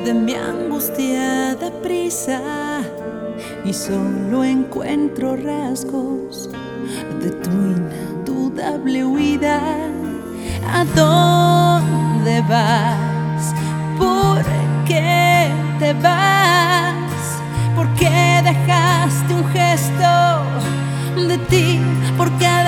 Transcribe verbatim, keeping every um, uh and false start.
de mi angustiada prisa y solo encuentro rasgos de tu indudable huida. ¿A dónde vas? ¿Por qué te vas? ¿Por qué dejaste un gesto de ti por cada